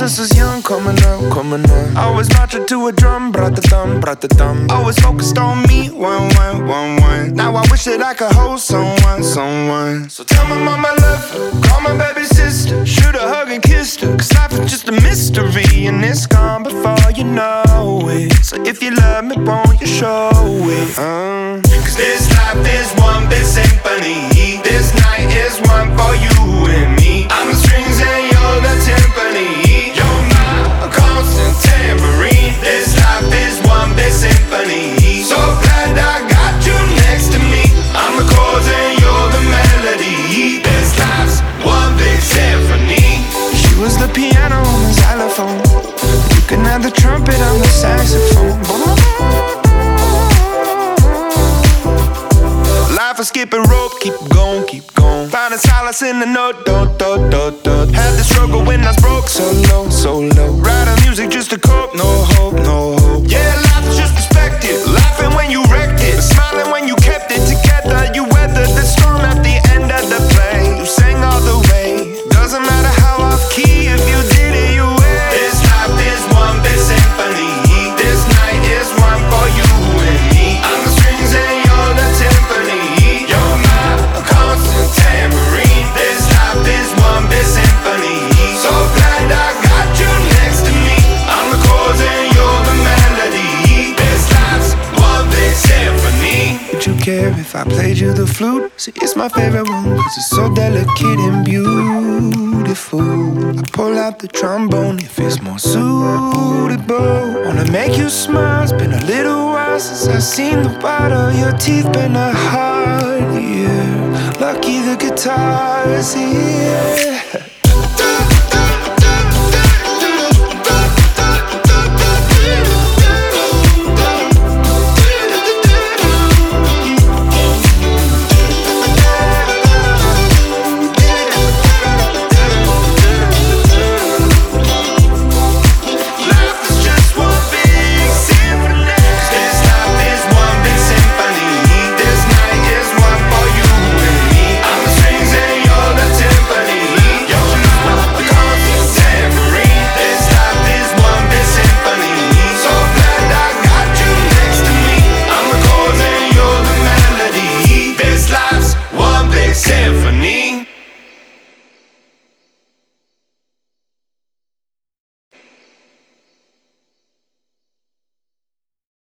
was young, coming up. Always marching to a drum, brat-a-thumb, brat-a-thumb. Always focused on me, one. Now I wish that I could hold someone. So tell my mama I love her, call my baby sister, shoot a hug and kiss her. Cause life is just a mystery and it's gone before you know it. So if you love me, won't you show it? Cause this life is one big symphony. This night is one for you and me. I'm the strings and you're the timpani. You're my constant tambourine. This life is one big symphony. So glad I got you next to me. I'm the chords and you're the melody. This life's one big symphony. She was the piano on the xylophone. You can have the trumpet on the saxophone. Life is skipping rope, keep going. Finding solace in the note, dot. Had the struggle when I was broke, so low. Writing music just to cope, no hope. Yeah, life is just perspective. Laughing when you wrecked it, smiling when you kept it together. You weathered the storm at the end of the play. You sang all the way. Doesn't matter how off key, if you did it, you win. This life is one big symphony. This night is one for you and me. I'm the strings and you're the timpani. You're my constant tambourine. This life is one big symphony. So glad I got you next to me. I'm the chords and you're the melody. This life's one big symphony. Would you care if I played you the flute? See, it's my favorite one, cause it's so delicate and beautiful. I pull out the trombone if it's more suitable. Wanna make you smile, it's been a little while since I've seen the white of your teeth. Been a hard year, lucky the guitar is here.